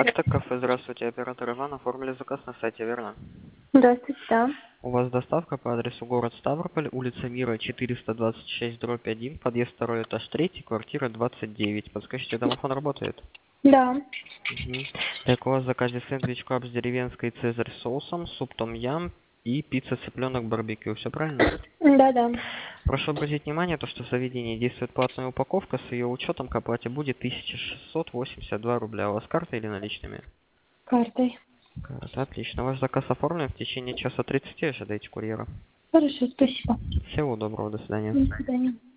Артек кафе, здравствуйте, оператор Иван, оформили заказ на сайте, верно? Здравствуйте, да. У вас доставка по адресу город Ставрополь, улица Мира, 426/1, подъезд 2, этаж 3, квартира 29. Подскажите, домофон работает? Да. Угу. Так, у вас в заказе сэндвич краб с деревенской цезарь соусом, суп том-ям и пицца цыпленок барбекю. Все правильно? Да. Прошу обратить внимание, то, что в заведении действует платная упаковка, с ее учетом к оплате будет 1682 рубля. У вас карта или наличными? Картой. Карта, отлично. Ваш заказ оформлен, в течение часа 30 ожидайте курьера. Хорошо, спасибо. Всего доброго, до свидания. До свидания.